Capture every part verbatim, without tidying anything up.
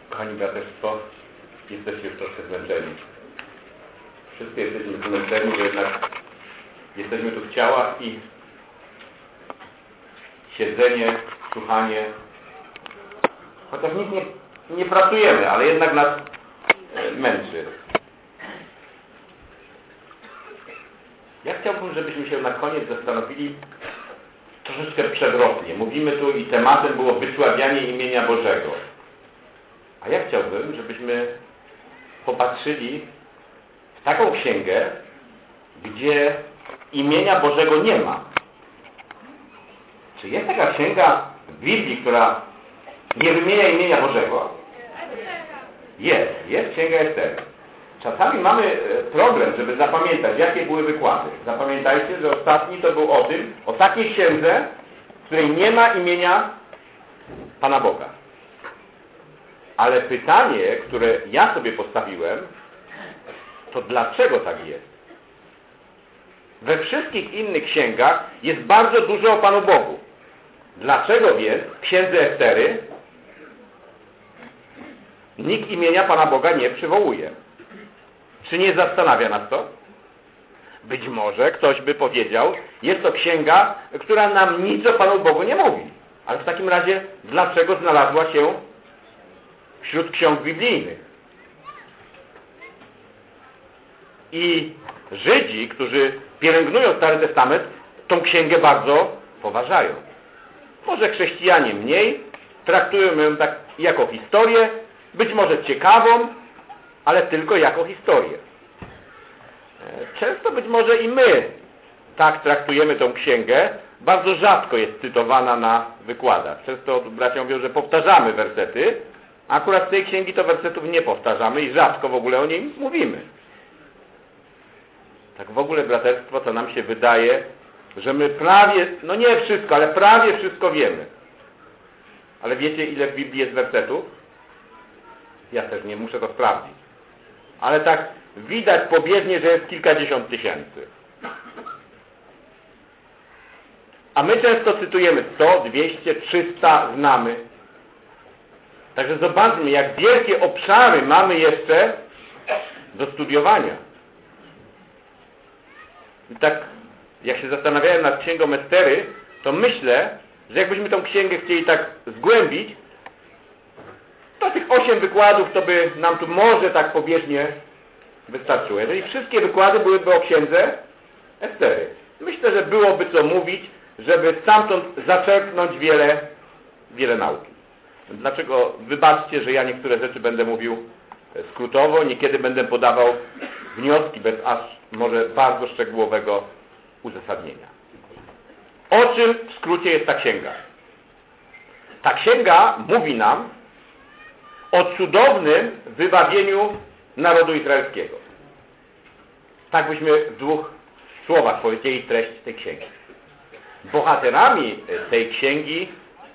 Kochani braterstwo, jesteście już troszkę zmęczeni. Wszyscy jesteśmy zmęczeni, bo jednak jesteśmy tu w ciałach i siedzenie, słuchanie, chociaż nic nie, nie pracujemy, ale jednak nas męczy. Ja chciałbym, żebyśmy się na koniec zastanowili troszeczkę przewrotnie. Mówimy tu i tematem było wysławianie imienia Bożego. A ja chciałbym, żebyśmy popatrzyli w taką księgę, gdzie imienia Bożego nie ma. Czy jest taka księga w Biblii, która nie wymienia imienia Bożego? Jest. Jest księga Estery. Czasami mamy problem, żeby zapamiętać, jakie były wykłady. Zapamiętajcie, że ostatni to był o tym, o takiej księdze, w której nie ma imienia Pana Boga. Ale pytanie, które ja sobie postawiłem, to dlaczego tak jest? We wszystkich innych księgach jest bardzo dużo o Panu Bogu. Dlaczego więc w księdze Estery nikt imienia Pana Boga nie przywołuje? Czy nie zastanawia nas to? Być może ktoś by powiedział, jest to księga, która nam nic o Panu Bogu nie mówi. Ale w takim razie, dlaczego znalazła się wśród ksiąg biblijnych? I Żydzi, którzy pielęgnują Stary Testament, tą księgę bardzo poważają. Może chrześcijanie mniej, traktują ją tak jako historię, być może ciekawą, ale tylko jako historię. Często być może i my tak traktujemy tą księgę. Bardzo rzadko jest cytowana na wykładach. Często bracia mówią, że powtarzamy wersety, a akurat z tej księgi to wersetów nie powtarzamy i rzadko w ogóle o niej mówimy. Tak w ogóle, braterstwo, to nam się wydaje, że my prawie, no nie wszystko, ale prawie wszystko wiemy. Ale wiecie, ile w Biblii jest wersetów? Ja też nie muszę to sprawdzić. Ale tak widać pobieżnie, że jest kilkadziesiąt tysięcy. A my często cytujemy sto, dwieście, trzysta, znamy. Także zobaczmy, jak wielkie obszary mamy jeszcze do studiowania. I tak, jak się zastanawiałem nad księgą Estery, to myślę, że jakbyśmy tą księgę chcieli tak zgłębić, to tych osiem wykładów to by nam tu może tak pobieżnie wystarczyło. Jeżeli wszystkie wykłady byłyby o księdze Estery. Myślę, że byłoby co mówić, żeby stamtąd zaczerpnąć wiele, wiele nauki. Dlaczego? Wybaczcie, że ja niektóre rzeczy będę mówił skrótowo, niekiedy będę podawał wnioski bez aż może bardzo szczegółowego uzasadnienia. O czym w skrócie jest ta księga? Ta księga mówi nam o cudownym wybawieniu narodu izraelskiego. Tak byśmy w dwóch słowach powiedzieli treść tej księgi. Bohaterami tej księgi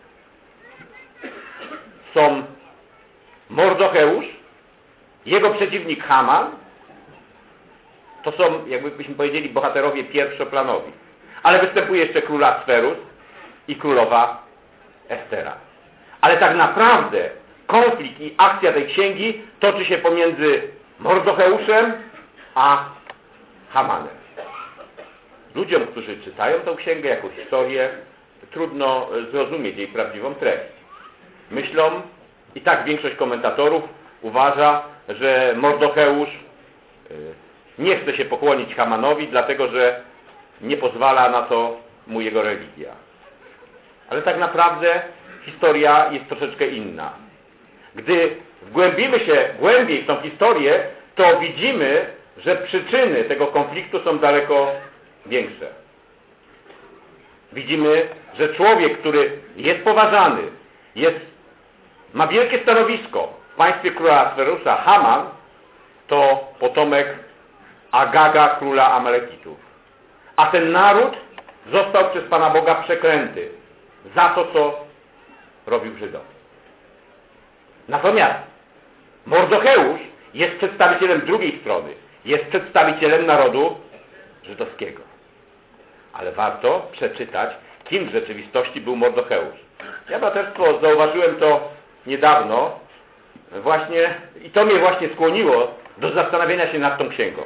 są Mordocheusz, jego przeciwnik Haman. To są, jakbyśmy powiedzieli, bohaterowie pierwszoplanowi. Ale występuje jeszcze król Ahasferus i królowa Estera. Ale tak naprawdę konflikt i akcja tej księgi toczy się pomiędzy Mordocheuszem a Hamanem. Ludziom, którzy czytają tę księgę jako historię, trudno zrozumieć jej prawdziwą treść. Myślą, i tak większość komentatorów uważa, że Mordocheusz nie chce się pokłonić Hamanowi, dlatego że nie pozwala na to mu jego religia. Ale tak naprawdę historia jest troszeczkę inna. Gdy wgłębimy się głębiej w tą historię, to widzimy, że przyczyny tego konfliktu są daleko większe. Widzimy, że człowiek, który jest poważany, jest, ma wielkie stanowisko w państwie króla Ahasferusa, Haman, to potomek Agaga, króla Amalekitów. A ten naród został przez Pana Boga przeklęty za to, co robił Żydom. Natomiast Mordocheusz jest przedstawicielem drugiej strony. Jest przedstawicielem narodu żydowskiego. Ale warto przeczytać, kim w rzeczywistości był Mordocheusz. Ja, braterstwo, zauważyłem to niedawno, właśnie, i to mnie właśnie skłoniło do zastanowienia się nad tą księgą.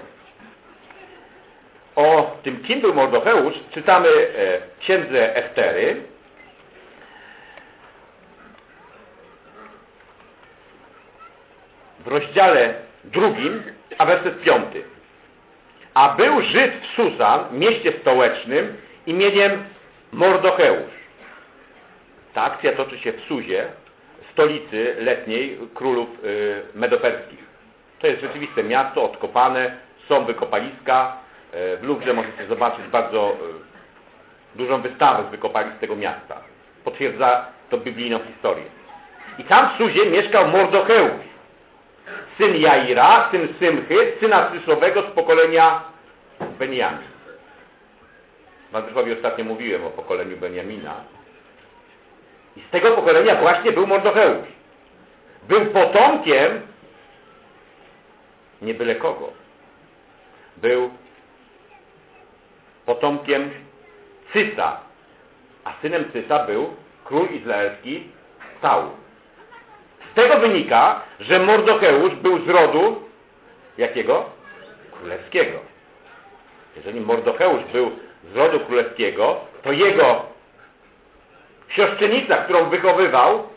O tym, kim był Mordocheusz, czytamy w księdze Estery. W rozdziale drugim, a werset piąty. A był Żyd w Susan, mieście stołecznym, imieniem Mordocheusz. Ta akcja toczy się w Suzie, stolicy letniej królów y, medoperskich. To jest rzeczywiste miasto, odkopane, są wykopaliska. Y, w Luwrze możecie zobaczyć bardzo y, dużą wystawę z wykopalisk tego miasta. Potwierdza to biblijną historię. I tam w Suzie mieszkał Mordocheusz, syn Jaira, syn Symchy, syna Syszowego z pokolenia Benjamin. Władysławie ostatnio mówiłem o pokoleniu Benjamina. I z tego pokolenia właśnie był Mordocheusz. Był potomkiem nie byle kogo. Był potomkiem Cysa, a synem Cysa był król izraelski Saul. Z tego wynika, że Mordocheusz był z rodu jakiego? Królewskiego. Jeżeli Mordocheusz był z rodu królewskiego, to jego siostrzenica, którą wychowywał,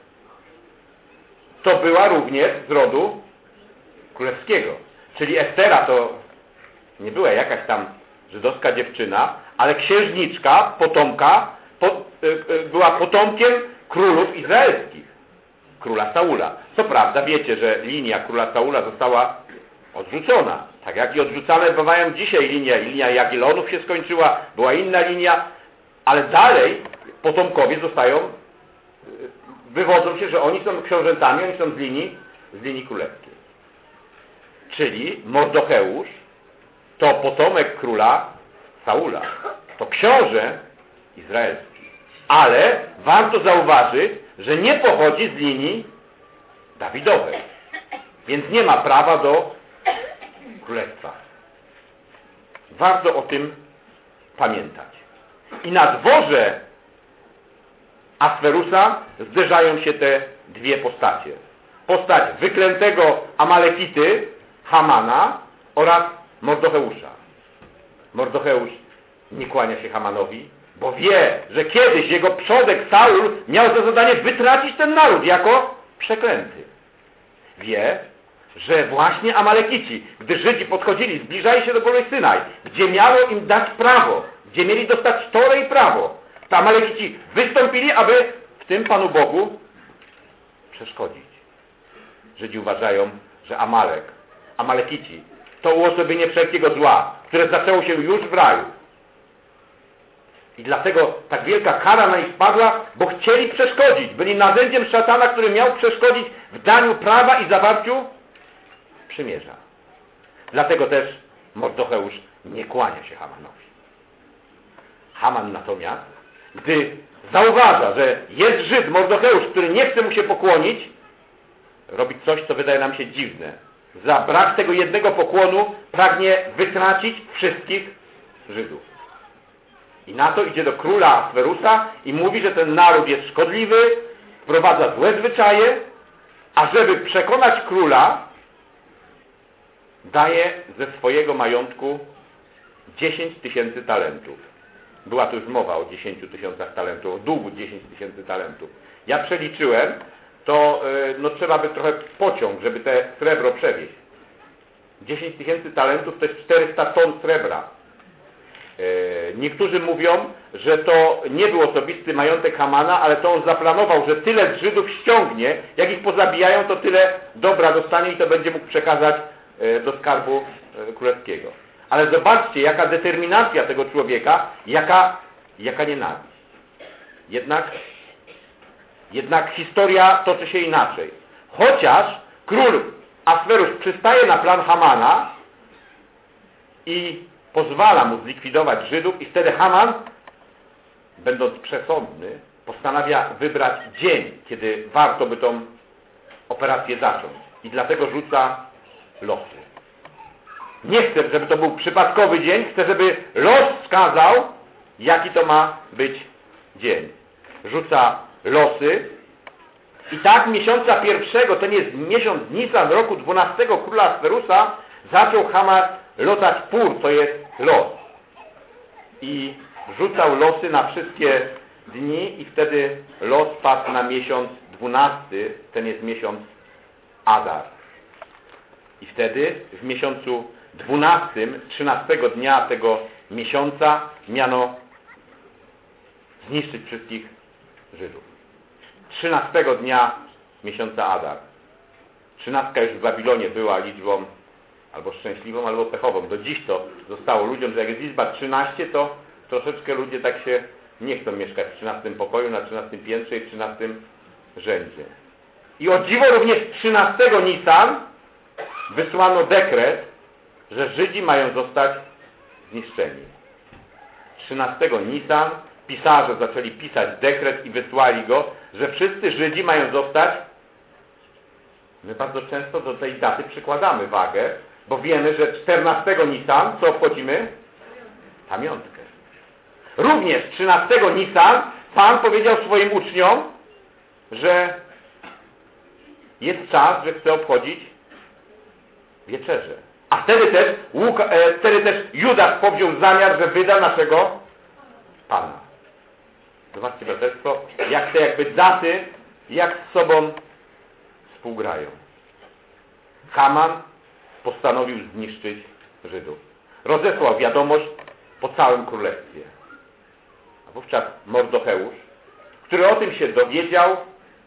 to była również z rodu królewskiego. Czyli Estera to nie była jakaś tam żydowska dziewczyna, ale księżniczka, potomka, po, y, y, była potomkiem królów izraelskich. Króla Saula. Co prawda wiecie, że linia króla Saula została odrzucona. Tak jak i odrzucane bywają dzisiaj linie. Linia Jagiellonów się skończyła, była inna linia, ale dalej potomkowie zostają, wywodzą się, że oni są książętami, oni są z linii, z linii królewskiej. Czyli Mordocheusz to potomek króla Saula. To książę izraelski. Ale warto zauważyć, że nie pochodzi z linii Dawidowej. Więc nie ma prawa do królestwa. Warto o tym pamiętać. I na dworze Asferusa zderzają się te dwie postacie. Postać wyklętego Amalekity, Hamana oraz Mordocheusza. Mordocheusz nie kłania się Hamanowi, bo wie, że kiedyś jego przodek Saul miał za zadanie wytracić ten naród jako przeklęty. Wie, że właśnie Amalekici, gdy Żydzi podchodzili, zbliżali się do góry Synaj, gdzie miało im dać prawo, gdzie mieli dostać Torę i prawo, to Amalekici wystąpili, aby w tym Panu Bogu przeszkodzić. Żydzi uważają, że Amalek, Amalekici to uosobienie wszelkiego zła, które zaczęło się już w raju. I dlatego tak wielka kara na nich spadła, bo chcieli przeszkodzić. Byli narzędziem szatana, który miał przeszkodzić w daniu prawa i zawarciu przymierza. Dlatego też Mordocheusz nie kłania się Hamanowi. Haman natomiast, gdy zauważa, że jest Żyd, Mordocheusz, który nie chce mu się pokłonić, robi coś, co wydaje nam się dziwne. Za brak tego jednego pokłonu pragnie wytracić wszystkich Żydów. I na to idzie do króla Asferusa i mówi, że ten naród jest szkodliwy, wprowadza złe zwyczaje, a żeby przekonać króla, daje ze swojego majątku dziesięć tysięcy talentów. Była tu już mowa o dziesięciu tysiącach talentów, o długu dziesięć tysięcy talentów. Ja przeliczyłem, to no, trzeba by trochę pociąg, żeby te srebro przewieźć. dziesięć tysięcy talentów to jest czterysta ton srebra. Niektórzy mówią, że to nie był osobisty majątek Hamana, ale to on zaplanował, że tyle z Żydów ściągnie, jak ich pozabijają, to tyle dobra dostanie i to będzie mógł przekazać do skarbu królewskiego. Ale zobaczcie, jaka determinacja tego człowieka, jaka, jaka nienawiść. Jednak, jednak historia toczy się inaczej. Chociaż król Asferusz przystaje na plan Hamana i pozwala mu zlikwidować Żydów i wtedy Haman, będąc przesądny, postanawia wybrać dzień, kiedy warto by tą operację zacząć. I dlatego rzuca losy. Nie chce, żeby to był przypadkowy dzień, chce, żeby los wskazał, jaki to ma być dzień. Rzuca losy I tak miesiąca pierwszego, to nie jest miesiąc Nisan roku dwunastego króla Ahasferusa, zaczął Haman lotać pór, to jest los. I rzucał losy na wszystkie dni i wtedy los padł na miesiąc dwunasty, ten jest miesiąc Adar. I wtedy w miesiącu dwunastym, trzynastego dnia tego miesiąca miano zniszczyć wszystkich Żydów. trzynastego dnia miesiąca Adar. Trzynastka już w Babilonie była liczbą albo szczęśliwą, albo pechową. Do dziś to zostało ludziom, że jak jest liczba trzynaście, to troszeczkę ludzie tak się nie chcą mieszkać w trzynastym pokoju, na trzynastym piętrze i w trzynastym rzędzie. I o dziwo również trzynastego Nisan wysłano dekret, że Żydzi mają zostać zniszczeni. trzynastego Nisan pisarze zaczęli pisać dekret i wysłali go, że wszyscy Żydzi mają zostać. My bardzo często do tej daty przykładamy wagę, bo wiemy, że czternastego Nisan, co obchodzimy? Pamiątkę. Również trzynastego Nisan Pan powiedział swoim uczniom, że jest czas, że chce obchodzić wieczerzę. A wtedy też, Łuka, e, wtedy też Judasz powziął zamiar, że wyda naszego Pana. Zobaczcie, braterstwo, jak te jakby daty, jak z sobą współgrają. Haman postanowił zniszczyć Żydów. Rozesłał wiadomość po całym królestwie. A wówczas Mordocheusz, który o tym się dowiedział,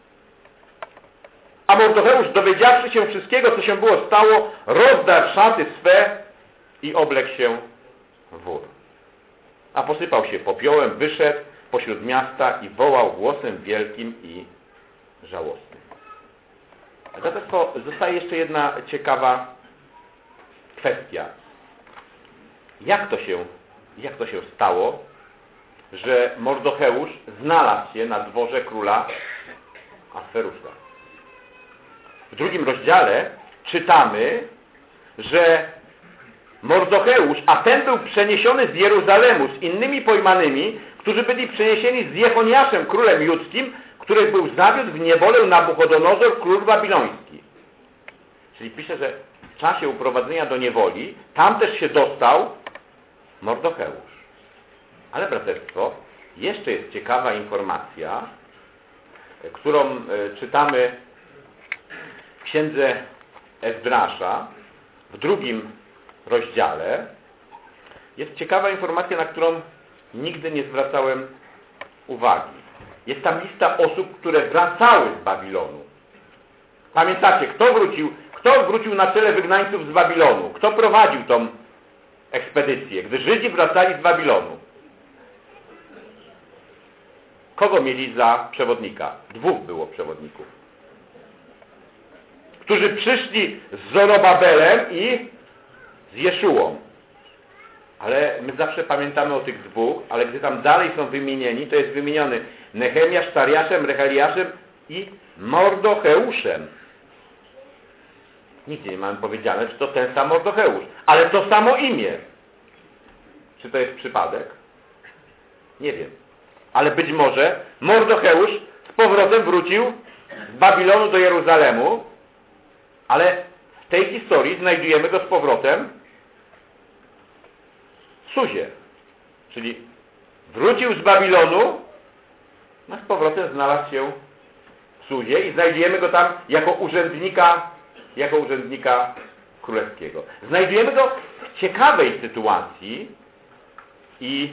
a Mordocheusz, dowiedziawszy się wszystkiego, co się było stało, rozdarł szaty swe i oblekł się w wór. A posypał się popiołem, wyszedł pośród miasta i wołał głosem wielkim i żałosnym. Dlatego zostaje jeszcze jedna ciekawa kwestia. Jak to się, jak to się stało, że Mordocheusz znalazł się na dworze króla Ahasferusa? W drugim rozdziale czytamy, że Mordocheusz, a ten był przeniesiony z Jeruzalemu z innymi pojmanymi, którzy byli przeniesieni z Jechoniaszem, królem judzkim, który był zawiódł w niewolę Nabuchodonozor, król babiloński. Czyli pisze, że w czasie uprowadzenia do niewoli tam też się dostał Mordocheusz. Ale braterstwo, jeszcze jest ciekawa informacja, którą czytamy w księdze Ezdrasza, w drugim rozdziale. Jest ciekawa informacja, na którą nigdy nie zwracałem uwagi. Jest tam lista osób, które wracały z Babilonu. Pamiętacie, kto wrócił, kto wrócił na czele wygnańców z Babilonu? Kto prowadził tą ekspedycję, gdy Żydzi wracali z Babilonu? Kogo mieli za przewodnika? Dwóch było przewodników. Którzy przyszli z Zorobabelem i z Jeszułą. Ale my zawsze pamiętamy o tych dwóch, ale gdy tam dalej są wymienieni, to jest wymieniony Nehemiasz, Sariaszem, Recheliaszem i Mordocheuszem. Nigdzie nie mamy powiedziane, czy to ten sam Mordocheusz, ale to samo imię. Czy to jest przypadek? Nie wiem. Ale być może Mordocheusz z powrotem wrócił z Babilonu do Jeruzalemu, ale w tej historii znajdujemy go z powrotem w Suzie. Czyli wrócił z Babilonu, no z powrotem znalazł się w Suzie i znajdujemy go tam jako urzędnika, jako urzędnika królewskiego. Znajdujemy go w ciekawej sytuacji i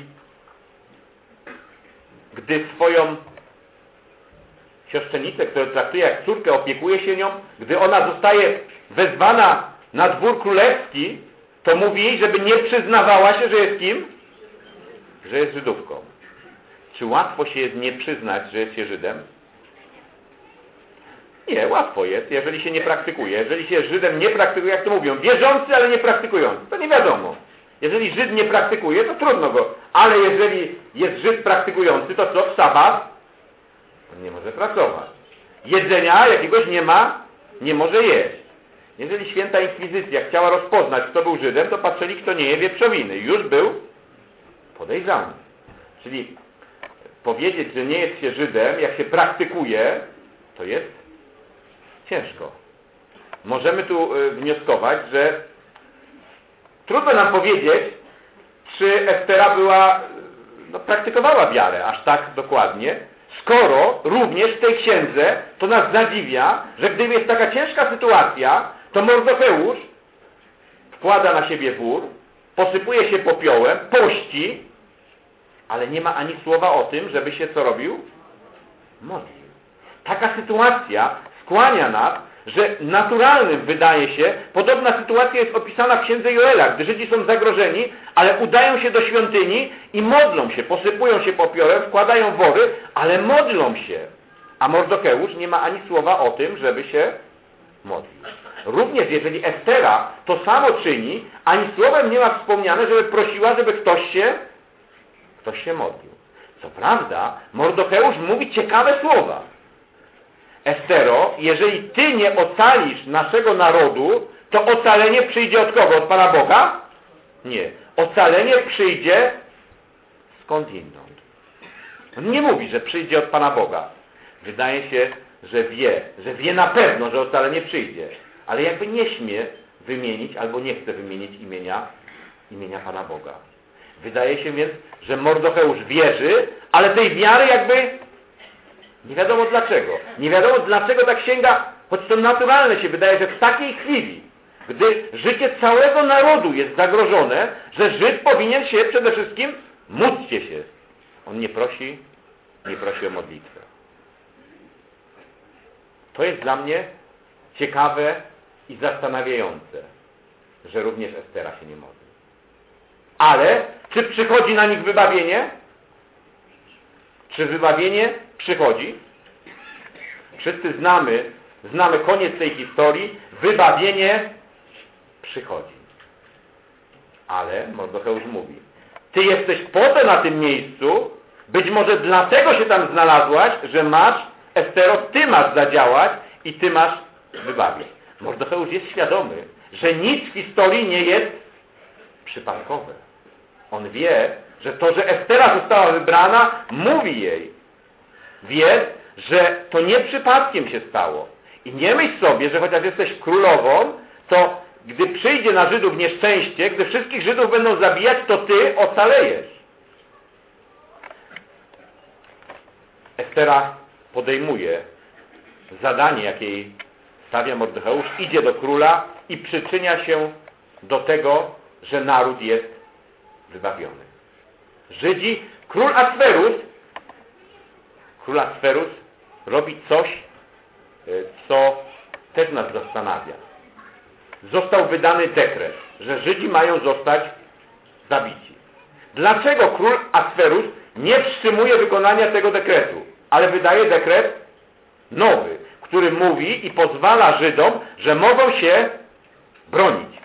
gdy swoją siostrzenicę, którą traktuje jak córkę, opiekuje się nią, gdy ona zostaje wezwana na dwór królewski, to mówi jej, żeby nie przyznawała się, że jest kim? Że jest Żydówką. Czy łatwo się jest nie przyznać, że jest się Żydem? Nie, łatwo jest, jeżeli się nie praktykuje. Jeżeli się Żydem nie praktykuje, jak to mówią, wierzący, ale nie praktykujący, to nie wiadomo. Jeżeli Żyd nie praktykuje, to trudno go. Ale jeżeli jest Żyd praktykujący, to co? W sabat? On nie może pracować. Jedzenia jakiegoś nie ma, nie może jeść. Jeżeli święta inkwizycja chciała rozpoznać, kto był Żydem, to patrzyli, kto nie je wieprzowiny. Już był podejrzany. Czyli powiedzieć, że nie jest się Żydem, jak się praktykuje, to jest ciężko. Możemy tu wnioskować, że trudno nam powiedzieć, czy Estera była, no, praktykowała wiarę aż tak dokładnie, skoro również w tej księdze to nas zadziwia, że gdyby jest taka ciężka sytuacja, to Mordecheusz wkłada na siebie wór, posypuje się popiołem, pości, ale nie ma ani słowa o tym, żeby się co robił? Modlił. Taka sytuacja skłania nas, że naturalnym wydaje się, podobna sytuacja jest opisana w księdze Joela, gdy Żydzi są zagrożeni, ale udają się do świątyni i modlą się, posypują się popiołem, wkładają wory, ale modlą się. A Mordecheusz nie ma ani słowa o tym, żeby się modlił. Również jeżeli Estera to samo czyni, ani słowem nie ma wspomniane, żeby prosiła, żeby ktoś się, ktoś się modlił. Co prawda, Mordecheusz mówi ciekawe słowa. Estero, jeżeli ty nie ocalisz naszego narodu, to ocalenie przyjdzie od kogo? Od Pana Boga? Nie. Ocalenie przyjdzie skądinąd. On nie mówi, że przyjdzie od Pana Boga. Wydaje się, że wie, że wie na pewno, że ocalenie przyjdzie. Ale jakby nie śmie wymienić, albo nie chce wymienić imienia, imienia Pana Boga. Wydaje się więc, że Mordecheusz wierzy, ale tej wiary jakby nie wiadomo dlaczego. Nie wiadomo dlaczego ta księga, choć to naturalne się wydaje, że w takiej chwili, gdy życie całego narodu jest zagrożone, że Żyd powinien się przede wszystkim módlcie się. On nie prosi, nie prosi o modlitwę. To jest dla mnie ciekawe i zastanawiające, że również Estera się nie modli. Ale czy przychodzi na nich wybawienie? Czy wybawienie przychodzi? Wszyscy znamy, znamy koniec tej historii. Wybawienie przychodzi. Ale Mordecheusz mówi, ty jesteś po to na tym miejscu, być może dlatego się tam znalazłaś, że masz, Estero, ty masz zadziałać i ty masz wybawić. Mordecheusz jest świadomy, że nic w historii nie jest przypadkowe. On wie, że to, że Estera została wybrana, mówi jej. Wie, że to nie przypadkiem się stało. I nie myśl sobie, że chociaż jesteś królową, to gdy przyjdzie na Żydów nieszczęście, gdy wszystkich Żydów będą zabijać, to ty ocalejesz. Estera podejmuje zadanie, jakie jej stawia Mordecheusz, idzie do króla i przyczynia się do tego, że naród jest wybawiony. Żydzi, król Asferus, król Asferus robi coś, co też nas zastanawia. Został wydany dekret, że Żydzi mają zostać zabici. Dlaczego król Asferus nie wstrzymuje wykonania tego dekretu, ale wydaje dekret nowy, który mówi i pozwala Żydom, że mogą się bronić?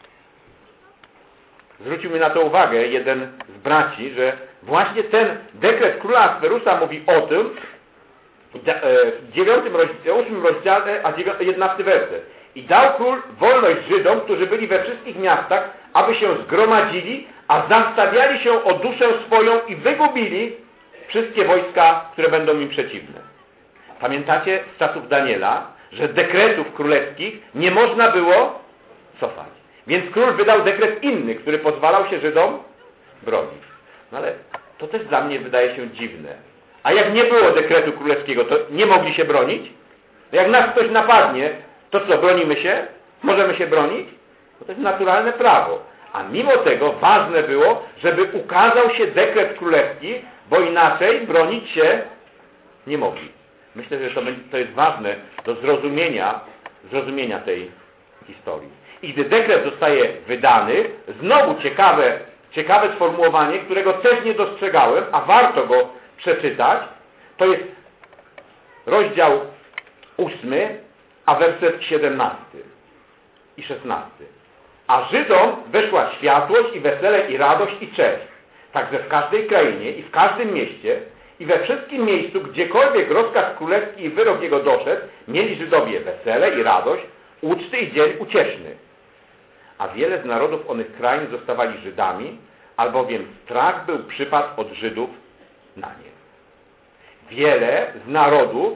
Zwrócił mi na to uwagę jeden z braci, że właśnie ten dekret króla Asferusa mówi o tym, w dziewiątym rozdziale, ósmym rozdziale, a jedenasty werset. I dał król wolność Żydom, którzy byli we wszystkich miastach, aby się zgromadzili, a zastawiali się o duszę swoją i wygubili wszystkie wojska, które będą im przeciwne. Pamiętacie z czasów Daniela, że dekretów królewskich nie można było cofać. Więc król wydał dekret inny, który pozwalał się Żydom bronić. No ale to też dla mnie wydaje się dziwne. A jak nie było dekretu królewskiego, to nie mogli się bronić? Jak nas ktoś napadnie, to co, bronimy się? Możemy się bronić? No to jest naturalne prawo. A mimo tego ważne było, żeby ukazał się dekret królewski, bo inaczej bronić się nie mogli. Myślę, że to, to jest ważne do zrozumienia, zrozumienia tej historii. I gdy dekret zostaje wydany, znowu ciekawe, ciekawe sformułowanie, którego też nie dostrzegałem, a warto go przeczytać, to jest rozdział ósmy, a werset siedemnasty i szesnasty. A Żydom weszła światłość i wesele i radość i cześć. Także w każdej krainie i w każdym mieście i we wszystkim miejscu, gdziekolwiek rozkaz królewski i wyrok jego doszedł, mieli Żydowie wesele i radość, uczty i dzień ucieszny. A wiele z narodów onych krain zostawali Żydami, albowiem strach był przypadł od Żydów na nie. Wiele z narodów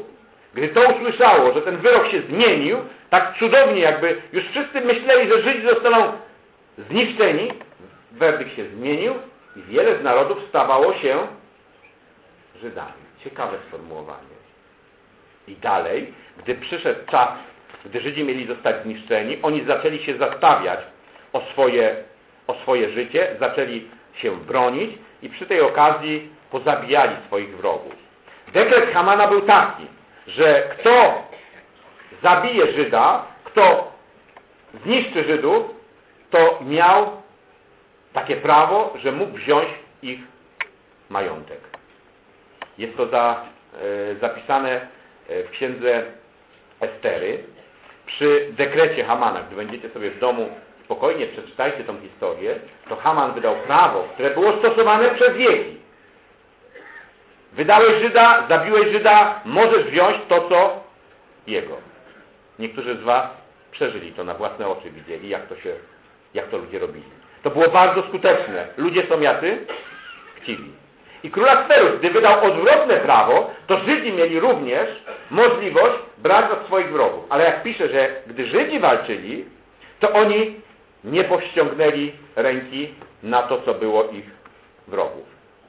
gdy to usłyszało, że ten wyrok się zmienił, tak cudownie jakby już wszyscy myśleli, że Żydzi zostaną zniszczeni, werdykt się zmienił i wiele z narodów stawało się Żydami. Ciekawe sformułowanie. I dalej, gdy przyszedł czas, gdy Żydzi mieli zostać zniszczeni, oni zaczęli się zastawiać o swoje, o swoje życie, zaczęli się bronić i przy tej okazji pozabijali swoich wrogów. Dekret Hamana był taki, że kto zabije Żyda, kto zniszczy Żydów, to miał takie prawo, że mógł wziąć ich majątek. Jest to za, e, zapisane w księdze Estery. Przy dekrecie Hamana, gdy będziecie sobie w domu spokojnie przeczytajcie tą historię, to Haman wydał prawo, które było stosowane przez wieki. Wydałeś Żyda, zabiłeś Żyda, możesz wziąć to, co jego. Niektórzy z was przeżyli to, na własne oczy widzieli, jak to się, jak to ludzie robili. To było bardzo skuteczne. Ludzie są jacy? Chciwi. I król Ahaswerusz, gdy wydał odwrotne prawo, to Żydzi mieli również możliwość brać od swoich wrogów. Ale jak pisze, że gdy Żydzi walczyli, to oni nie powściągnęli ręki na to, co było ich wrogów.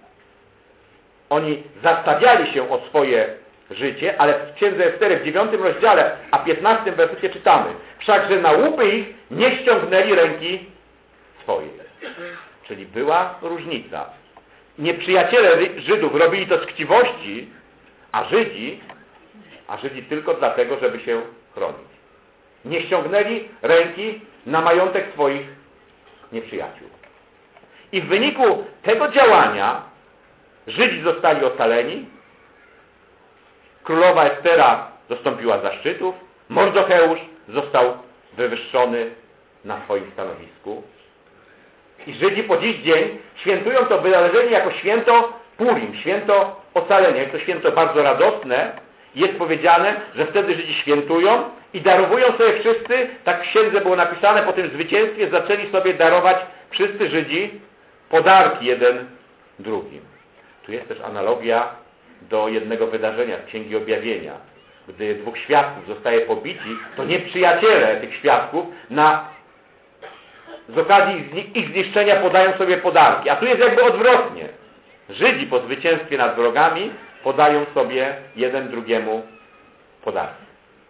Oni zastawiali się o swoje życie, ale w księdze Estery w dziewiątym rozdziale, a piętnastym wersecie czytamy: wszakże na łupy ich nie ściągnęli ręki swojej. Czyli była różnica. Nieprzyjaciele Żydów robili to z chciwości, a Żydzi, a Żydzi tylko dlatego, żeby się chronić. Nie ściągnęli ręki na majątek swoich nieprzyjaciół. I w wyniku tego działania Żydzi zostali ocaleni, królowa Estera dostąpiła zaszczytów, Mordocheusz został wywyższony na swoim stanowisku. I Żydzi po dziś dzień świętują to wydarzenie jako święto Purim, święto ocalenia. Jest to święto bardzo radosne. Jest powiedziane, że wtedy Żydzi świętują i darowują sobie wszyscy, tak w księdze było napisane, po tym zwycięstwie zaczęli sobie darować wszyscy Żydzi podarki jeden drugim. Tu jest też analogia do jednego wydarzenia z Księgi Objawienia. Gdy dwóch świadków zostaje pobici, to nieprzyjaciele tych świadków na, z okazji ich zniszczenia podają sobie podarki. A tu jest jakby odwrotnie. Żydzi po zwycięstwie nad wrogami podają sobie jeden drugiemu podarki.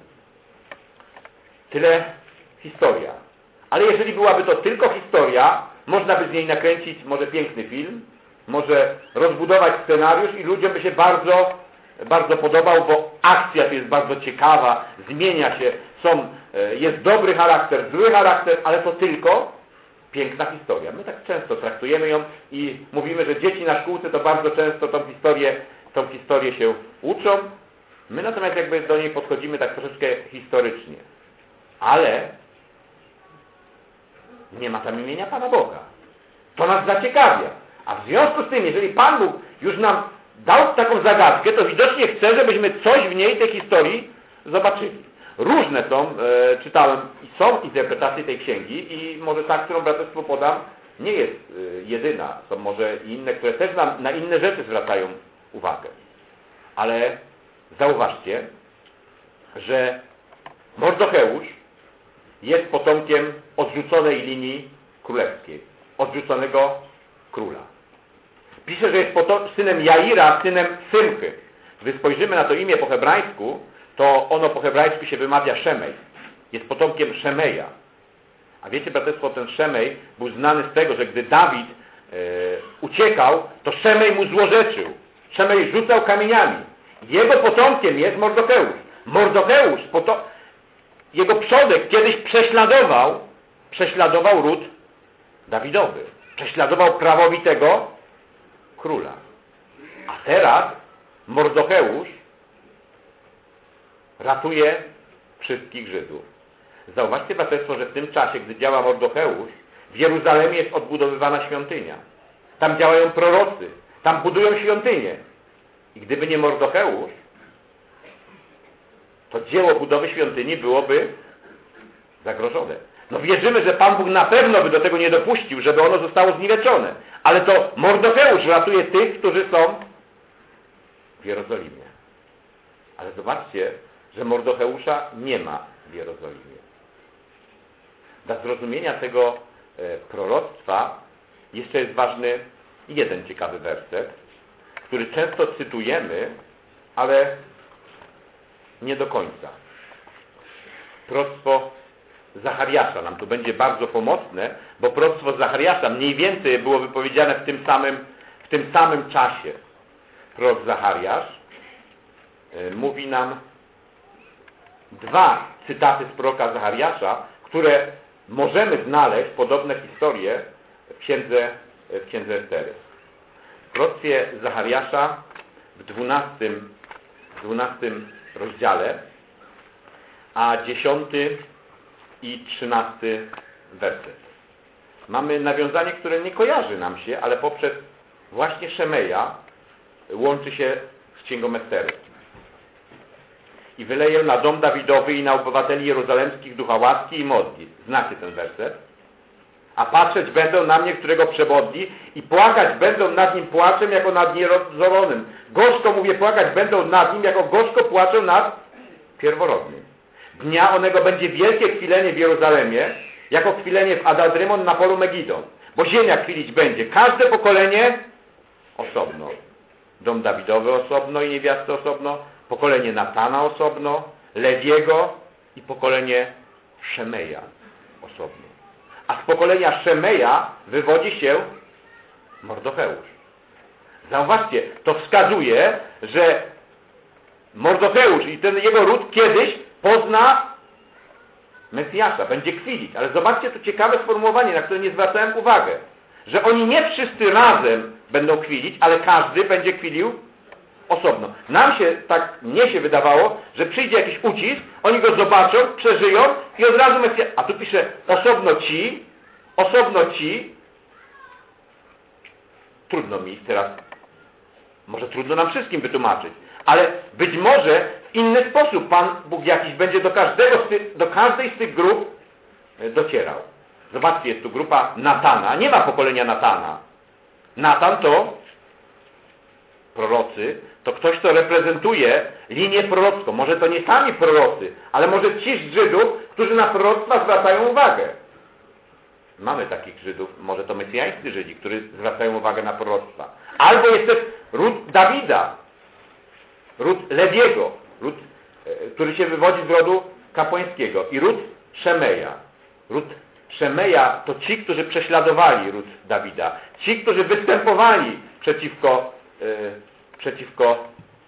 Tyle historia. Ale jeżeli byłaby to tylko historia, można by z niej nakręcić może piękny film, może rozbudować scenariusz i ludziom by się bardzo, bardzo podobał, bo akcja tu jest bardzo ciekawa, zmienia się, są, jest dobry charakter, zły charakter, ale to tylko piękna historia. My tak często traktujemy ją i mówimy, że dzieci na szkółce to bardzo często tą historię, tą historię się uczą. My natomiast jakby do niej podchodzimy tak troszeczkę historycznie. Ale nie ma tam imienia Pana Boga. To nas zaciekawia. A w związku z tym, jeżeli Pan Bóg już nam dał taką zagadkę, to widocznie chce, żebyśmy coś w niej, tej historii zobaczyli. Różne są, e, czytałem, i są interpretacje tej księgi i może ta, którą braterstwu podam, nie jest e, jedyna. Są może inne, które też na, na inne rzeczy zwracają uwagę. Ale zauważcie, że Mordocheusz jest potomkiem odrzuconej linii królewskiej, odrzuconego króla. Pisze, że jest synem Jaira, synem Symchy. Gdy spojrzymy na to imię po hebrajsku, to ono po hebrajsku się wymawia Szemej. Jest potomkiem Szemeja. A wiecie, braterstwo, ten Szemej był znany z tego, że gdy Dawid e, uciekał, to Szemej mu złorzeczył. Szemej rzucał kamieniami. Jego potomkiem jest Mordocheusz. Mordocheusz, poto... jego przodek kiedyś prześladował, prześladował ród Dawidowy. Prześladował prawowitego króla. A teraz Mordocheusz ratuje wszystkich Żydów. Zauważcie, braterstwo, że w tym czasie, gdy działa Mordocheusz, w Jeruzalemie jest odbudowywana świątynia. Tam działają prorocy. Tam budują świątynię. I gdyby nie Mordocheusz, to dzieło budowy świątyni byłoby zagrożone. No wierzymy, że Pan Bóg na pewno by do tego nie dopuścił, żeby ono zostało zniweczone. Ale to Mordocheusz ratuje tych, którzy są w Jerozolimie. Ale zobaczcie, że Mordocheusza nie ma w Jerozolimie. Dla zrozumienia tego e, proroctwa jeszcze jest ważny jeden ciekawy werset, który często cytujemy, ale nie do końca. Proroctwo Zachariasza nam tu będzie bardzo pomocne, bo proroctwo Zachariasza mniej więcej było wypowiedziane w tym samym, w tym samym czasie. Prorok Zachariasz y, mówi nam dwa cytaty z proroka Zachariasza, które możemy znaleźć, podobne historie w księdze, w księdze Estery. W proroctwie Zachariasza w dwunastym, dwunastym rozdziale, a dziesiąty i trzynasty werset. Mamy nawiązanie, które nie kojarzy nam się, ale poprzez właśnie Szemeja łączy się z księgą Estery. I wyleję na dom Dawidowy i na obywateli jeruzalemskich ducha łaski i modli. Znacie ten werset? A patrzeć będą na mnie, którego przebodli, i płakać będą nad nim płaczem, jako nad nierodzoronym. Gorzko, mówię, płakać będą nad nim, jako gorzko płaczą nad pierworodnym. Dnia onego będzie wielkie kwilenie w Jeruzalemie, jako kwilenie w Adadrymon na polu Megidon. Bo ziemia kwilić będzie. Każde pokolenie osobno. Dom Dawidowy osobno i niewiasty osobno. Pokolenie Natana osobno. Lewiego i pokolenie Szemeja osobno. A z pokolenia Szemeja wywodzi się Mordocheusz. Zauważcie, to wskazuje, że Mordocheusz i ten jego ród kiedyś pozna Mesjasza, będzie kwilić. Ale zobaczcie to ciekawe sformułowanie, na które nie zwracałem uwagę. Że oni nie wszyscy razem będą kwilić, ale każdy będzie kwilił osobno. Nam się, tak mnie się wydawało, że przyjdzie jakiś ucisk, oni go zobaczą, przeżyją i od razu Mesjasz... A tu pisze osobno ci, osobno ci. Trudno mi teraz, może trudno nam wszystkim wytłumaczyć, ale być może w inny sposób Pan Bóg jakiś będzie do każdego z tych, do każdej z tych grup docierał. Zobaczcie, jest tu grupa Natana. Nie ma pokolenia Natana. Natan to prorocy, to ktoś, kto reprezentuje linię prorocką. Może to nie sami prorocy, ale może ci z Żydów, którzy na proroctwa zwracają uwagę. Mamy takich Żydów, może to mesjańscy Żydzi, którzy zwracają uwagę na proroctwa. Albo jest też ród Dawida, ród Lewiego, ród, który się wywodzi z rodu kapłańskiego, i ród Szemeja. Ród Szemeja to ci, którzy prześladowali ród Dawida. Ci, którzy występowali przeciwko, yy, przeciwko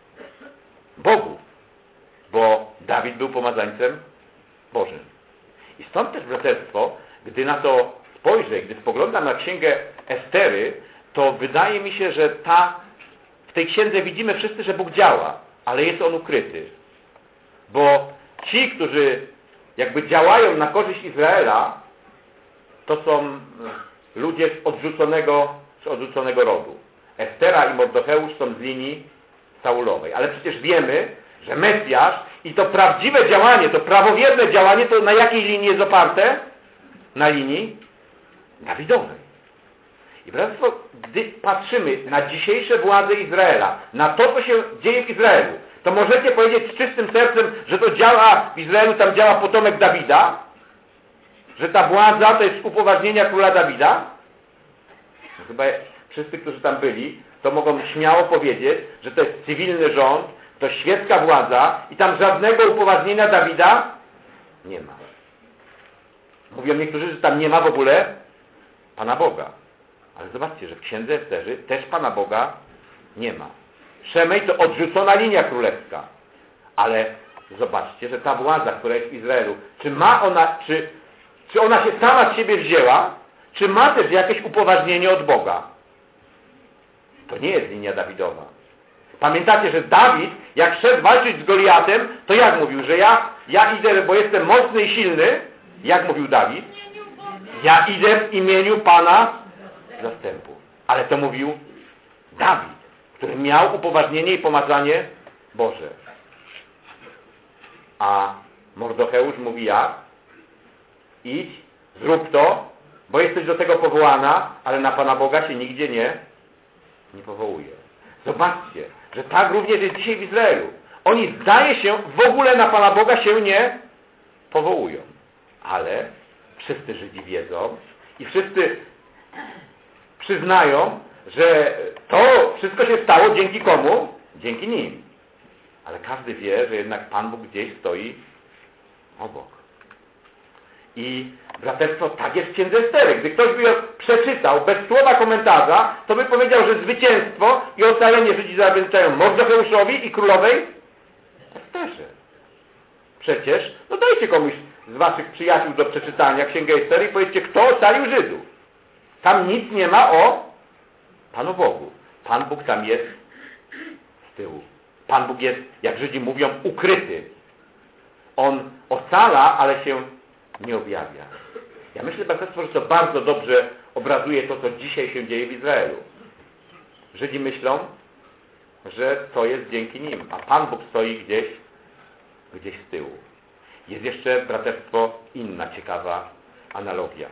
Bogu. Bo Dawid był pomazańcem Bożym. I stąd też, braterstwo, gdy na to spojrzę, gdy spoglądam na księgę Estery, to wydaje mi się, że ta, w tej księdze widzimy wszyscy, że Bóg działa, ale jest On ukryty. Bo ci, którzy jakby działają na korzyść Izraela, to są ludzie z odrzuconego, z odrzuconego rodu. Estera i Mordocheusz są z linii Saulowej. Ale przecież wiemy, że Mesjasz i to prawdziwe działanie, to prawowierne działanie, to na jakiej linii jest oparte? Na linii Dawidowej. I braterstwo, gdy patrzymy na dzisiejsze władze Izraela, na to, co się dzieje w Izraelu, to możecie powiedzieć z czystym sercem, że to działa w Izraelu, tam działa potomek Dawida? Że ta władza to jest z upoważnienia króla Dawida? No chyba wszyscy, którzy tam byli, to mogą śmiało powiedzieć, że to jest cywilny rząd, to świecka władza i tam żadnego upoważnienia Dawida nie ma. Mówią niektórzy, że tam nie ma w ogóle Pana Boga. Ale zobaczcie, że w księdze Estery też Pana Boga nie ma. Szemej to odrzucona linia królewska. Ale zobaczcie, że ta władza, która jest w Izraelu, czy ma ona, czy, czy ona się sama z siebie wzięła, czy ma też jakieś upoważnienie od Boga? To nie jest linia Dawidowa. Pamiętacie, że Dawid, jak szedł walczyć z Goliatem, to jak mówił, że ja, ja idę, bo jestem mocny i silny? Jak mówił Dawid? Ja idę w imieniu Pana zastępów. Ale to mówił Dawid, który miał upoważnienie i pomazanie Boże. A Mordocheusz mówi jak? Idź, zrób to, bo jesteś do tego powołana, ale na Pana Boga się nigdzie nie, nie powołuje. Zobaczcie, że tak również jest dzisiaj w Izraelu. Oni, zdaje się, w ogóle na Pana Boga się nie powołują. Ale wszyscy Żydzi wiedzą i wszyscy przyznają, że to wszystko się stało dzięki komu? Dzięki nim. Ale każdy wie, że jednak Pan Bóg gdzieś stoi obok. I braterstwo, tak jest w Księdze Estery. Gdy ktoś by ją przeczytał bez słowa komentarza, to by powiedział, że zwycięstwo i ocalenie Żydzi zawdzięczają Mordecheuszowi i królowej Esterze. Przecież, no dajcie komuś z waszych przyjaciół do przeczytania Księgę Estery i powiedzcie, kto ocalił Żydów. Tam nic nie ma o Panu Bogu. Pan Bóg tam jest z tyłu. Pan Bóg jest, jak Żydzi mówią, ukryty. On ocala, ale się nie objawia. Ja myślę, braterstwo, że to bardzo dobrze obrazuje to, co dzisiaj się dzieje w Izraelu. Żydzi myślą, że to jest dzięki nim, a Pan Bóg stoi gdzieś, gdzieś z tyłu. Jest jeszcze, braterstwo, inna ciekawa analogia.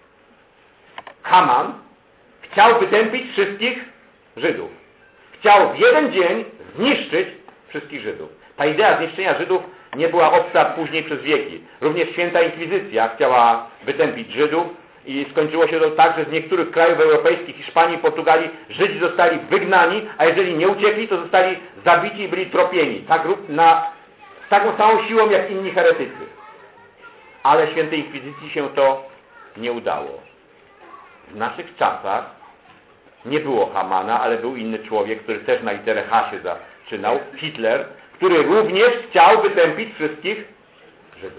Haman chciał wytępić wszystkich Żydów. Chciał w jeden dzień zniszczyć wszystkich Żydów. Ta idea zniszczenia Żydów nie była obca później przez wieki. Również święta inkwizycja chciała wytępić Żydów i skończyło się to tak, że z niektórych krajów europejskich, Hiszpanii, Portugalii, Żydzi zostali wygnani, a jeżeli nie uciekli, to zostali zabici i byli tropieni. Tak, na, z taką samą siłą jak inni heretycy. Ale świętej inkwizycji się to nie udało. W naszych czasach nie było Hamana, ale był inny człowiek, który też na literę H się zaczynał, Hitler, który również chciał wytępić wszystkich Żydów.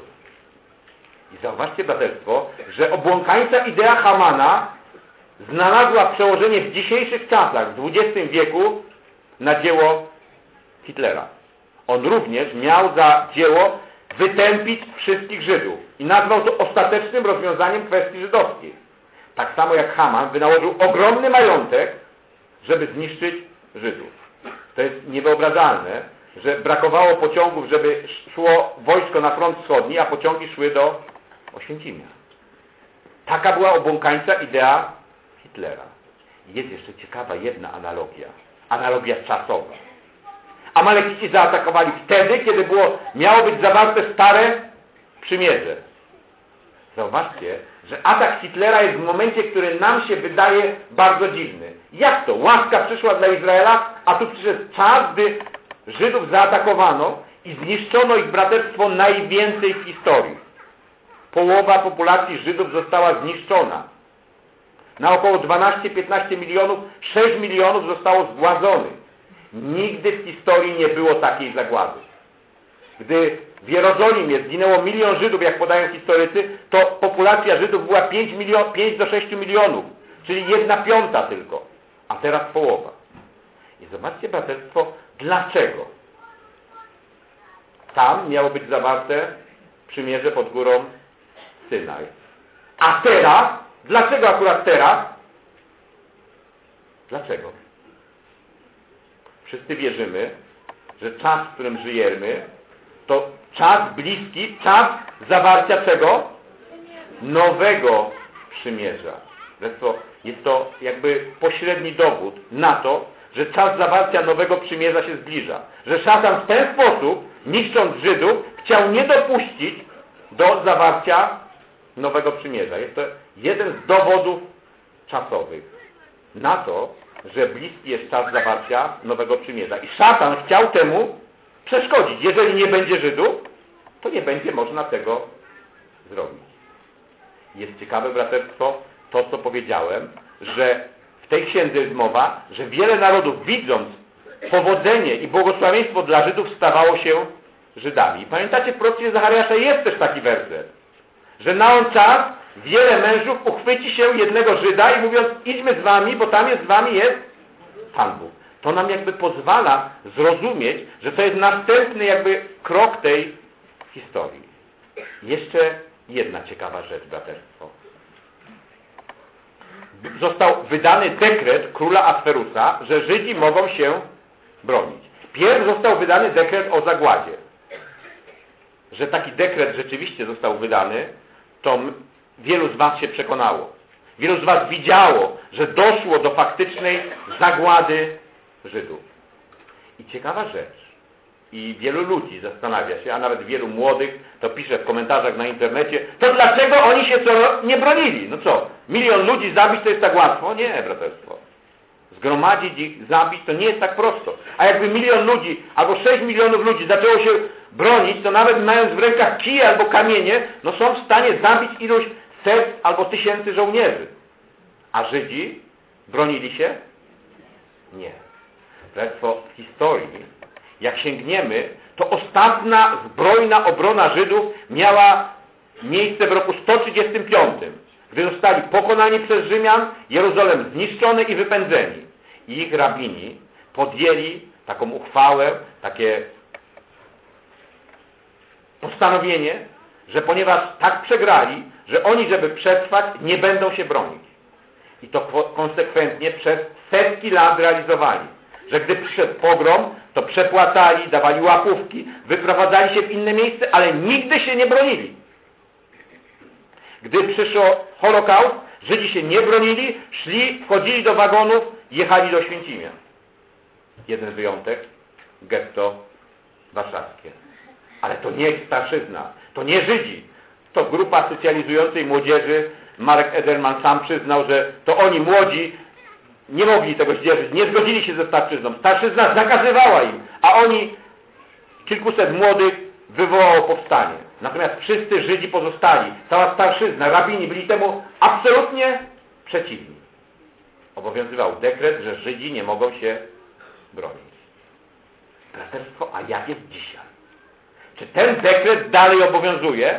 I zauważcie, braterstwo, że obłąkańcza idea Hamana znalazła przełożenie w dzisiejszych czasach, w dwudziestym wieku, na dzieło Hitlera. On również miał za dzieło wytępić wszystkich Żydów i nazwał to ostatecznym rozwiązaniem kwestii żydowskiej. Tak samo jak Haman wynalożył ogromny majątek, żeby zniszczyć Żydów. To jest niewyobrażalne, że brakowało pociągów, żeby szło wojsko na front wschodni, a pociągi szły do Oświęcimia. Taka była obłąkańcza idea Hitlera. Jest jeszcze ciekawa jedna analogia. Analogia czasowa. Amalekici zaatakowali wtedy, kiedy było, miało być zawarte stare przymierze. Zauważcie, że atak Hitlera jest w momencie, który nam się wydaje bardzo dziwny. Jak to? Łaska przyszła dla Izraela, a tu przyszedł czas, gdy Żydów zaatakowano i zniszczono ich, braterstwo, najwięcej w historii. Połowa populacji Żydów została zniszczona. Na około dwanaście piętnaście milionów, sześć milionów zostało zgładzonych. Nigdy w historii nie było takiej zagłady. Gdy w Jerozolimie zginęło milion Żydów, jak podają historycy, to populacja Żydów była pięć do sześciu milionów, czyli jedna piąta tylko, a teraz połowa. I zobaczcie, braterstwo, dlaczego tam miało być zawarte przymierze pod górą Synaj. A teraz, dlaczego akurat teraz? Dlaczego? Wszyscy wierzymy, że czas, w którym żyjemy, to czas bliski, czas zawarcia czego? Nowego przymierza. Jest to jakby pośredni dowód na to, że czas zawarcia nowego przymierza się zbliża. Że szatan w ten sposób, niszcząc Żydów, chciał nie dopuścić do zawarcia nowego przymierza. Jest to jeden z dowodów czasowych na to, że bliski jest czas zawarcia nowego przymierza. I szatan chciał temu przeszkodzić. Jeżeli nie będzie Żydów, to nie będzie można tego zrobić. Jest ciekawe, braterstwo, to co powiedziałem, że w tej księdze jest mowa, że wiele narodów, widząc powodzenie i błogosławieństwo dla Żydów, stawało się Żydami. Pamiętacie, w proroctwie Zachariasza jest też taki werset, że na on czas wiele mężów uchwyci się jednego Żyda i mówiąc, idźmy z wami, bo tam jest z wami jest Pan Bóg. To nam jakby pozwala zrozumieć, że to jest następny jakby krok tej historii. Jeszcze jedna ciekawa rzecz, braterstwo. Został wydany dekret króla Asferusa, że Żydzi mogą się bronić. Pierw został wydany dekret o zagładzie. Że taki dekret rzeczywiście został wydany, to wielu z was się przekonało. Wielu z was widziało, że doszło do faktycznej zagłady Żydów. I ciekawa rzecz. i wielu ludzi zastanawia się, a nawet wielu młodych, to pisze w komentarzach na internecie, to dlaczego oni się co nie bronili? No co, milion ludzi zabić to jest tak łatwo? Nie, braterstwo. Zgromadzić ich, zabić to nie jest tak prosto. A jakby milion ludzi, albo sześć milionów ludzi zaczęło się bronić, to nawet mając w rękach kije albo kamienie, no są w stanie zabić ilość set albo tysięcy żołnierzy. A Żydzi bronili się? Nie. Braterstwo, w historii, jak sięgniemy, to ostatnia zbrojna obrona Żydów miała miejsce w roku sto trzydziestym piątym, gdy zostali pokonani przez Rzymian, Jeruzalem zniszczony i wypędzeni. I ich rabini podjęli taką uchwałę, takie postanowienie, że ponieważ tak przegrali, że oni, żeby przetrwać, nie będą się bronić. I to konsekwentnie przez setki lat realizowali. Że gdy przyszedł pogrom, to przepłacali, dawali łapówki, wyprowadzali się w inne miejsce, ale nigdy się nie bronili. Gdy przyszło Holokaust, Żydzi się nie bronili, szli, wchodzili do wagonów, jechali do Święcimia. Jeden wyjątek, getto warszawskie. Ale to nie starszyzna, to nie Żydzi. To grupa socjalizującej młodzieży. Marek Ederman sam przyznał, że to oni młodzi nie mogli tego zdzierżyć, nie zgodzili się ze starszyzną. Starszyzna zakazywała im, a oni, kilkuset młodych, wywołało powstanie. Natomiast wszyscy Żydzi pozostali, cała starszyzna, rabini byli temu absolutnie przeciwni. Obowiązywał dekret, że Żydzi nie mogą się bronić. Braterstwo, a jak jest dzisiaj? Czy ten dekret dalej obowiązuje?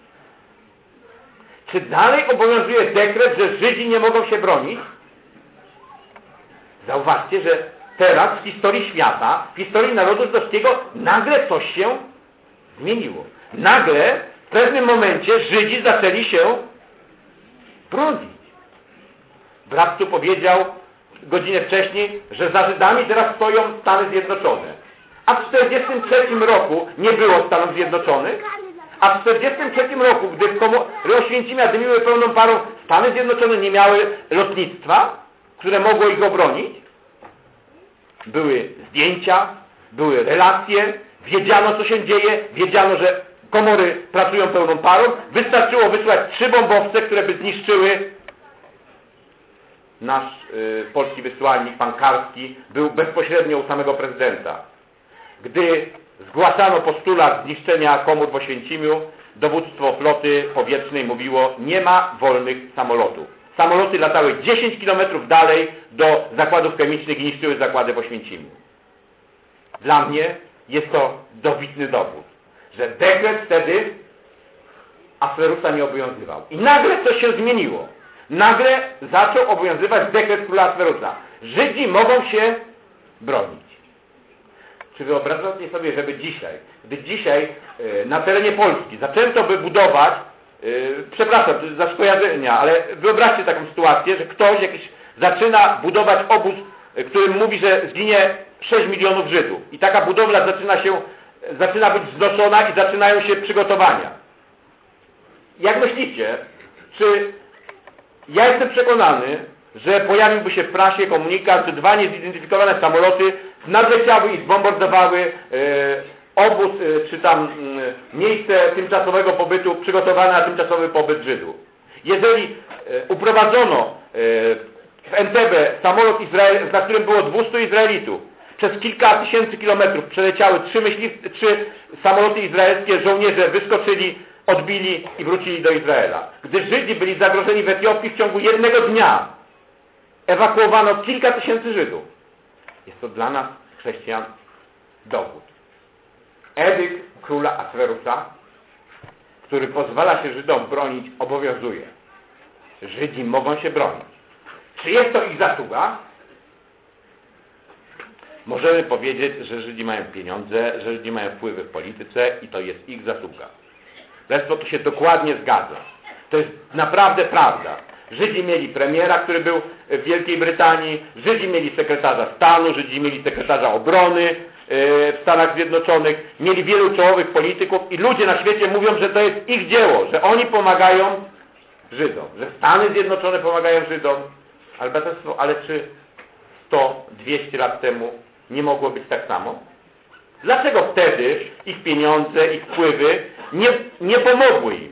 Czy dalej obowiązuje dekret, że Żydzi nie mogą się bronić? Zauważcie, że teraz w historii świata, w historii narodu żydowskiego nagle coś się zmieniło. Nagle w pewnym momencie Żydzi zaczęli się bronić. Brat tu powiedział godzinę wcześniej, że za Żydami teraz stoją Stany Zjednoczone. A w tysiąc dziewięćset czterdziestym trzecim roku nie było Stanów Zjednoczonych, a w tysiąc dziewięćset czterdziestym trzecim roku, gdy w Oświęcimia dymiły pełną parą, Stany Zjednoczone nie miały lotnictwa, które mogło ich obronić. Były zdjęcia, były relacje, wiedziano, co się dzieje, wiedziano, że komory pracują pełną parą. Wystarczyło wysłać trzy bombowce, które by zniszczyły. Nasz y, polski wysłannik, pan Karski, był bezpośrednio u samego prezydenta. Gdy zgłaszano postulat zniszczenia komór w Oświęcimiu, dowództwo floty powietrznej mówiło, nie ma wolnych samolotów. Samoloty latały dziesięć kilometrów dalej do zakładów chemicznych i niszczyły zakłady w Oświęcimiu. Dla mnie jest to dobitny dowód, że dekret wtedy Ahaswerusa nie obowiązywał. I nagle coś się zmieniło. Nagle zaczął obowiązywać dekret króla Ahaswerusa. Żydzi mogą się bronić. Czy wyobrażacie sobie, żeby dzisiaj, gdy dzisiaj yy, na terenie Polski zaczęto by budować, yy, przepraszam za skojarzenia, ale wyobraźcie taką sytuację, że ktoś jakiś zaczyna budować obóz, yy, którym mówi, że zginie sześć milionów Żydów. I taka budowla zaczyna się, zaczyna być wznoszona i zaczynają się przygotowania. Jak myślicie, czy ja jestem przekonany, że pojawiłby się w prasie komunikat, że dwa niezidentyfikowane samoloty nadleciały i zbombardowały e, obóz, e, czy tam e, miejsce tymczasowego pobytu, przygotowane na tymczasowy pobyt Żydów. Jeżeli e, uprowadzono e, w Entebbe samolot, Izrael, na którym było dwustu Izraelitów, przez kilka tysięcy kilometrów przeleciały trzy, myśliw, trzy samoloty izraelskie, żołnierze wyskoczyli, odbili i wrócili do Izraela. Gdy Żydzi byli zagrożeni w Etiopii, w ciągu jednego dnia ewakuowano kilka tysięcy Żydów. Jest to dla nas, chrześcijan, dowód. Edykt króla Ahaswerusa, który pozwala się Żydom bronić, obowiązuje. Żydzi mogą się bronić. Czy jest to ich zasługa? Możemy powiedzieć, że Żydzi mają pieniądze, że Żydzi mają wpływy w polityce i to jest ich zasługa. Zresztą to się dokładnie zgadza. To jest naprawdę prawda. Żydzi mieli premiera, który był w Wielkiej Brytanii, Żydzi mieli sekretarza stanu, Żydzi mieli sekretarza obrony w Stanach Zjednoczonych, mieli wielu czołowych polityków i ludzie na świecie mówią, że to jest ich dzieło, że oni pomagają Żydom, że Stany Zjednoczone pomagają Żydom. Ale, ale czy sto dwieście lat temu nie mogło być tak samo? Dlaczego wtedy ich pieniądze, ich wpływy nie, nie pomogły im?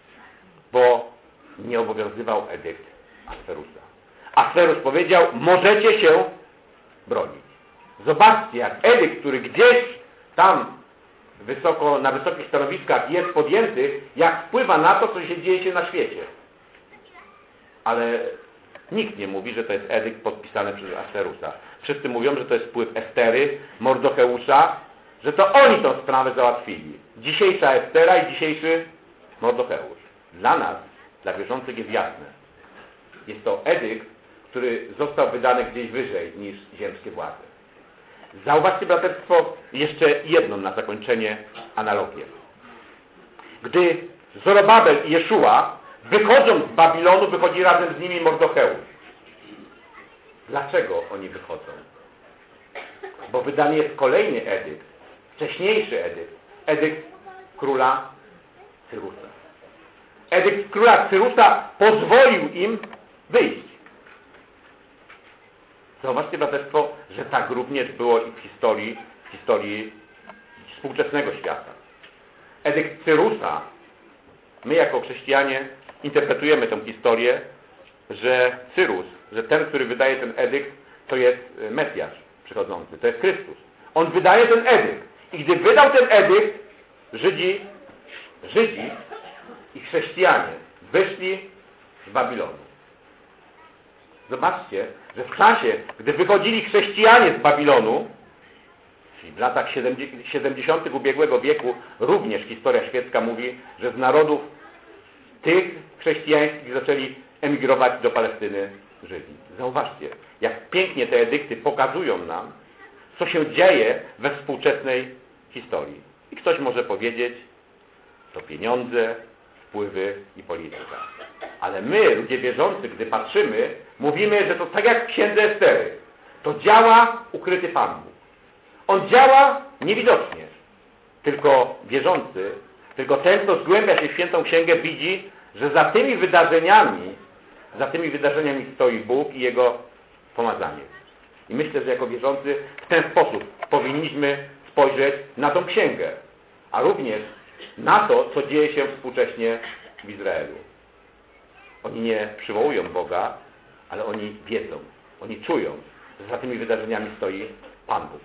Bo nie obowiązywał edykt Ahaswerusa. Ahaswerus powiedział, możecie się bronić. Zobaczcie, jak edykt, który gdzieś tam wysoko, na wysokich stanowiskach jest podjęty, jak wpływa na to, co się dzieje się na świecie. Ale nikt nie mówi, że to jest edykt podpisany przez Ahaswerusa. Wszyscy mówią, że to jest wpływ Estery, Mordocheusza, że to oni tą sprawę załatwili. Dzisiejsza Estera i dzisiejszy Mordocheusz. Dla nas, dla wierzących jest jasne. Jest to edykt, który został wydany gdzieś wyżej niż ziemskie władze. Zauważcie, braterstwo, jeszcze jedną na zakończenie analogię. Gdy Zorobabel i Jeszua wychodzą z Babilonu, wychodzi razem z nimi Mordocheusz. Dlaczego oni wychodzą? Bo wydany jest kolejny edykt, wcześniejszy edykt, edykt króla Cyrusa. Edykt króla Cyrusa pozwolił im wyjść. Zobaczcie, braterstwo, że tak również było i w historii, w historii współczesnego świata. Edykt Cyrusa, my jako chrześcijanie interpretujemy tę historię, że Cyrus, że ten, który wydaje ten edykt, to jest Mesjasz przychodzący, to jest Chrystus. On wydaje ten edykt. I gdy wydał ten edykt, Żydzi, Żydzi i chrześcijanie wyszli z Babilonu. Zobaczcie, że w czasie, gdy wychodzili chrześcijanie z Babilonu, czyli w latach siedemdziesiątych ubiegłego wieku, również historia świecka mówi, że z narodów tych chrześcijańskich zaczęli emigrować do Palestyny Żydzi. Zauważcie, jak pięknie te edykty pokazują nam, co się dzieje we współczesnej historii. I ktoś może powiedzieć, to pieniądze, wpływy i polityka. Ale my, ludzie wierzący, gdy patrzymy, mówimy, że to tak jak w księdze Estery. To działa ukryty Pan Bóg. On działa niewidocznie. Tylko wierzący, tylko ten, kto zgłębia się w świętą księgę, widzi, że za tymi wydarzeniami, za tymi wydarzeniami stoi Bóg i Jego pomazanie. I myślę, że jako wierzący w ten sposób powinniśmy spojrzeć na tą księgę, a również na to, co dzieje się współcześnie w Izraelu. Oni nie przywołują Boga, ale oni wiedzą, oni czują, że za tymi wydarzeniami stoi Pan Bóg.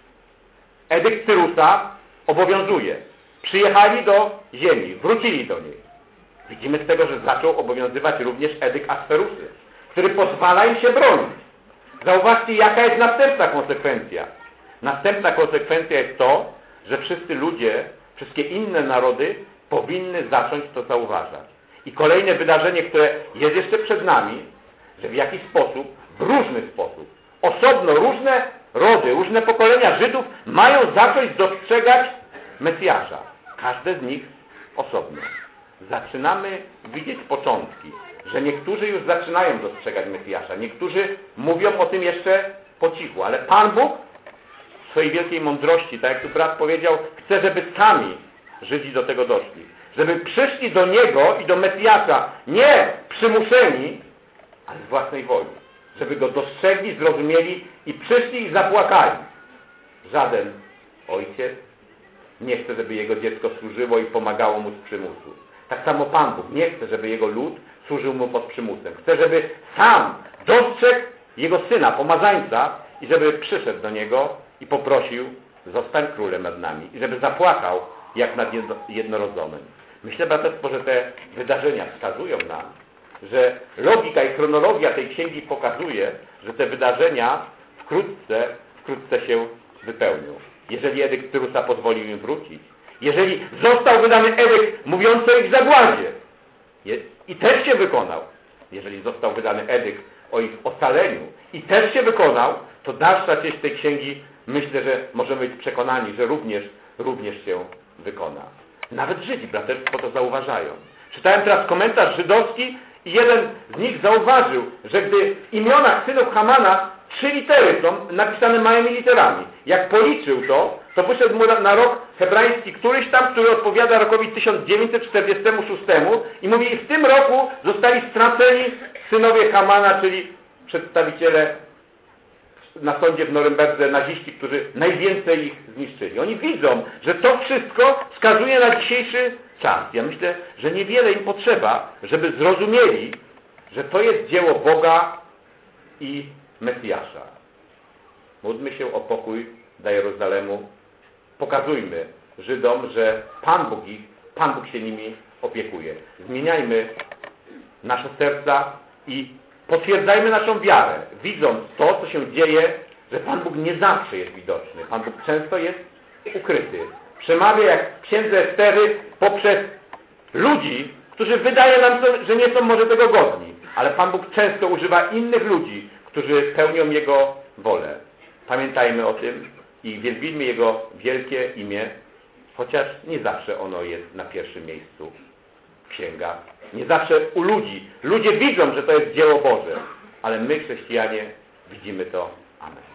Edykt Cyrusa obowiązuje. Przyjechali do ziemi, wrócili do niej. Widzimy z tego, że zaczął obowiązywać również edykt Ahaswerusy, który pozwala im się bronić. Zauważcie, jaka jest następna konsekwencja. Następna konsekwencja jest to, że wszyscy ludzie, wszystkie inne narody powinny zacząć to zauważać. I kolejne wydarzenie, które jest jeszcze przed nami, że w jakiś sposób, w różny sposób, osobno różne rody, różne pokolenia Żydów mają zacząć dostrzegać Mesjasza. Każde z nich osobno. Zaczynamy widzieć początki, że niektórzy już zaczynają dostrzegać Mesjasza. Niektórzy mówią o tym jeszcze po cichu, ale Pan Bóg w swojej wielkiej mądrości, tak jak tu brat powiedział, chce, żeby sami Żydzi do tego doszli. Żeby przyszli do Niego i do Mesjasza nie przymuszeni, ale z własnej woli. Żeby Go dostrzegli, zrozumieli i przyszli i zapłakali. Żaden ojciec nie chce, żeby jego dziecko służyło i pomagało mu z przymusu. Tak samo Pan Bóg nie chce, żeby Jego lud służył Mu pod przymusem. Chce, żeby sam dostrzegł Jego Syna, pomazańca i żeby przyszedł do Niego i poprosił, zostań królem nad nami. I żeby zapłakał jak nad jednorodzonym. Myślę, braterstwo, że te wydarzenia wskazują nam, że logika i chronologia tej księgi pokazuje, że te wydarzenia wkrótce, wkrótce się wypełnią. Jeżeli edykt Cyrusa pozwolił im wrócić, jeżeli został wydany edykt mówiący o ich zagładzie i też się wykonał, jeżeli został wydany edykt o ich ocaleniu i też się wykonał, to dalsza część tej księgi, myślę, że możemy być przekonani, że również, również się wykona. Nawet Żydzi, braterstwo, to zauważają. Czytałem teraz komentarz żydowski i jeden z nich zauważył, że gdy w imionach synów Hamana trzy litery są napisane małymi literami. Jak policzył to, to wyszedł mu na rok hebrajski któryś tam, który odpowiada rokowi tysiąc dziewięćset czterdziestemu szóstemu i mówi, i w tym roku zostali straceni synowie Hamana, czyli przedstawiciele na sądzie w Norymberdze naziści, którzy najwięcej ich zniszczyli. Oni widzą, że to wszystko wskazuje na dzisiejszy czas. Ja myślę, że niewiele im potrzeba, żeby zrozumieli, że to jest dzieło Boga i Mesjasza. Módlmy się o pokój dla Jerozolemu. Pokazujmy Żydom, że Pan Bóg ich, Pan Bóg się nimi opiekuje. Zmieniajmy nasze serca i potwierdzajmy naszą wiarę, widząc to, co się dzieje, że Pan Bóg nie zawsze jest widoczny. Pan Bóg często jest ukryty. Przemawia jak w księdze Estery poprzez ludzi, którzy wydaje nam, że nie są może tego godni. Ale Pan Bóg często używa innych ludzi, którzy pełnią Jego wolę. Pamiętajmy o tym i wielbimy Jego wielkie imię, chociaż nie zawsze ono jest na pierwszym miejscu w księgach. Nie zawsze u ludzi. Ludzie widzą, że to jest dzieło Boże, ale my, chrześcijanie, widzimy to. Amen.